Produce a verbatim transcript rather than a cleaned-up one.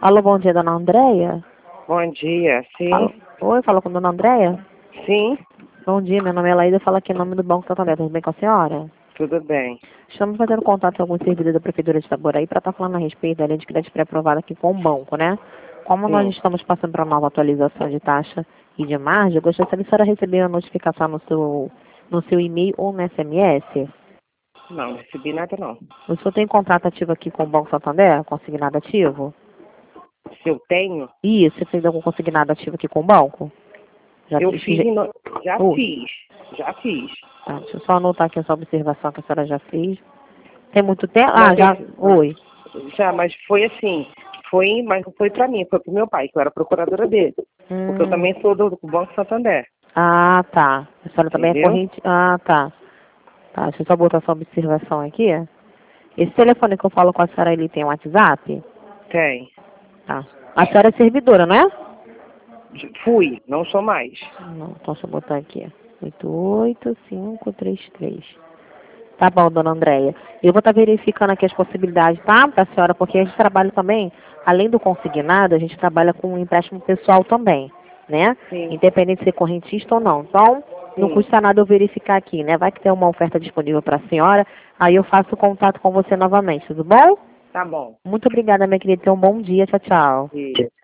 Alô, bom dia, dona Andréia? Bom dia, sim. Fala... Oi, fala com a dona Andréia? Sim, Bom dia, meu nome é Laída, fala aqui em nome do Banco Santander, tudo bem com a senhora? tudo bem. Estamos fazendo contato com alguns servidores da Prefeitura de Itaboraí para estar falando a respeito da lei de crédito pré-aprovada aqui com o banco, né? Como nós Sim. estamos passando para uma nova atualização de taxa e de margem, eu gostaria de saber se a senhora recebeu a notificação no seu, no seu e-mail ou no S M S. Não, não recebi nada não. O senhor tem contrato ativo aqui com o Banco Santander, consignado ativo? Se eu tenho, Isso, você fez algum consignado ativo aqui com o banco? Já eu fiz. fiz, em no- já Oi. fiz, já fiz. Tá, deixa eu só anotar aqui essa observação que a senhora já fez. Tem muito tempo? Ah, Mas já. eu- Oi. Já, mas foi assim, foi, mas não foi pra mim, foi pro meu pai, que eu era procuradora dele. Porque eu Hum. também sou do, do Banco Santander, Ah, tá. A senhora também é entendeu? corrente. Ah, tá. Tá, deixa eu só botar essa observação aqui. Esse telefone que eu falo com a senhora, ele tem WhatsApp? Tem. Tá. A senhora é servidora, não é? Fui, não sou mais. Não, então deixa eu botar aqui. oito oito cinco três três. Tá bom, dona Andréia. Eu vou estar verificando aqui as possibilidades, tá, para a senhora, porque a gente trabalha também, além do consignado, a gente trabalha com um empréstimo pessoal também, né? Sim, Independente de ser correntista ou não. Então, não sim. custa nada eu verificar aqui, né? Vai que tem uma oferta disponível para a senhora, aí eu faço contato com você novamente, tudo bom? Tá bom. Muito obrigada, minha querida. Tenha um bom dia. Tchau, tchau. E...